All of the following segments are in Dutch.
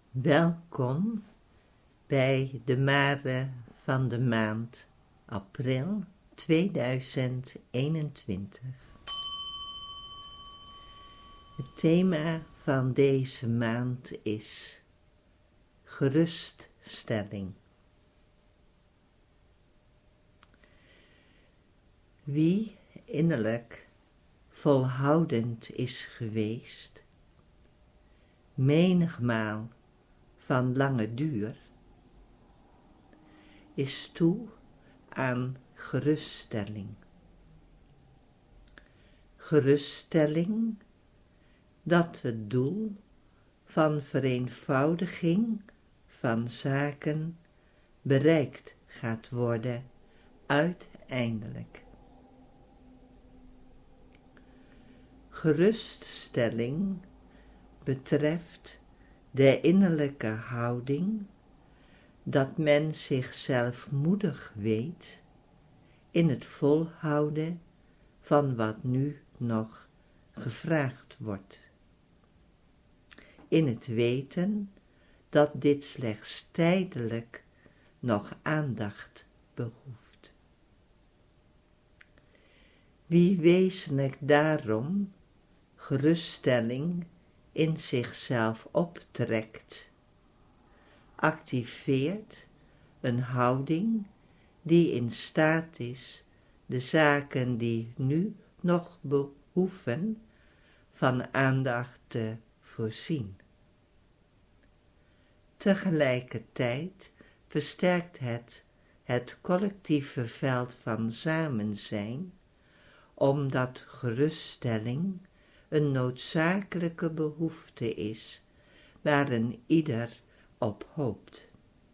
Welkom bij de mare van de maand april 2021. Het thema van deze maand is geruststelling. Wie innerlijk volhoudend is geweest, menigmaal van lange duur, is toe aan geruststelling. Geruststelling dat het doel van vereenvoudiging van zaken bereikt gaat worden uiteindelijk. Geruststelling betreft de innerlijke houding dat men zichzelf moedig weet in het volhouden van wat nu nog gevraagd wordt. In het weten dat dit slechts tijdelijk nog aandacht behoeft. Wie wezenlijk daarom geruststelling in zichzelf optrekt, activeert een houding die in staat is de zaken die nu nog behoeven van aandacht te voorzien. Tegelijkertijd versterkt het collectieve veld van samenzijn, omdat geruststelling een noodzakelijke behoefte is, waar een ieder op hoopt.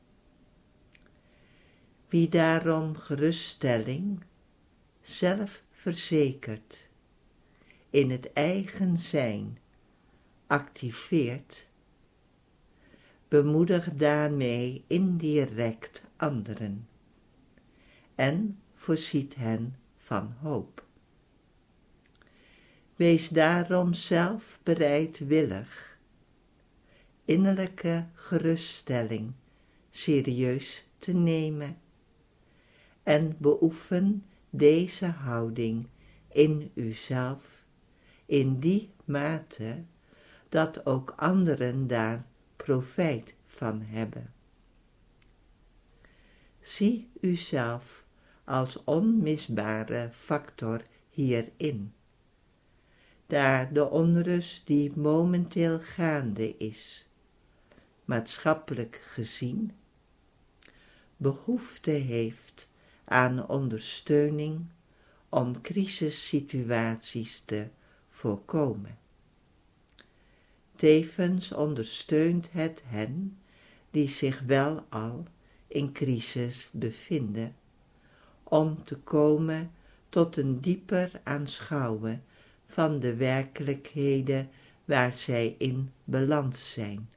Wie daarom geruststelling zelf verzekert, in het eigen zijn activeert, bemoedigt daarmee indirect anderen en voorziet hen van hoop. Wees daarom zelf bereidwillig innerlijke geruststelling serieus te nemen en beoefen deze houding in uzelf in die mate dat ook anderen daar profijt van hebben. Zie uzelf als onmisbare factor hierin, daar de onrust die momenteel gaande is, maatschappelijk gezien, behoefte heeft aan ondersteuning om crisissituaties te voorkomen. Tevens ondersteunt het hen die zich wel al in crisis bevinden, om te komen tot een dieper aanschouwen van de werkelijkheden waar zij in beland zijn.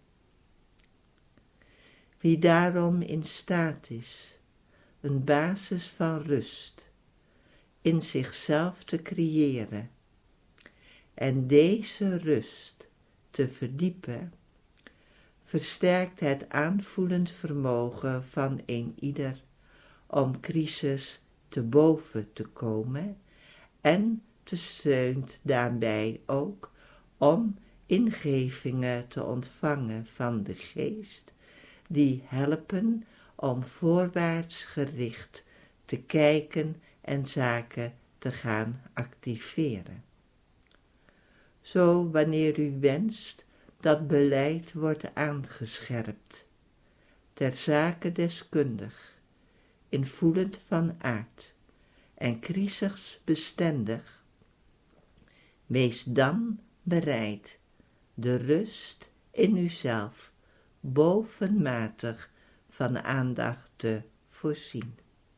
Wie daarom in staat is een basis van rust in zichzelf te creëren en deze rust te verdiepen, versterkt het aanvoelend vermogen van een ieder om crisis te boven te komen en steunt daarbij ook om ingevingen te ontvangen van de geest die helpen om voorwaarts gericht te kijken en zaken te gaan activeren. Zo wanneer u wenst dat beleid wordt aangescherpt, ter zake deskundig, invoelend van aard en crisisbestendig, wees dan bereid de rust in uzelf bovenmatig van aandacht te voorzien.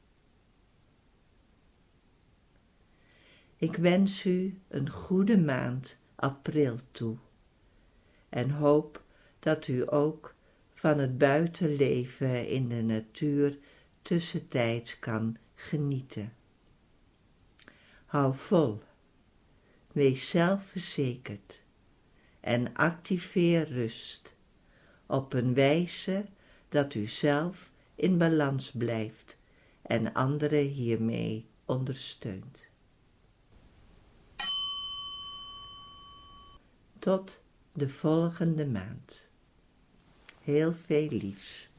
Ik wens u een goede maand april toe en hoop dat u ook van het buitenleven in de natuur tussentijds kan genieten. Hou vol, wees zelfverzekerd en activeer rust op een wijze dat u zelf in balans blijft en anderen hiermee ondersteunt. Tot de volgende maand. Heel veel liefs.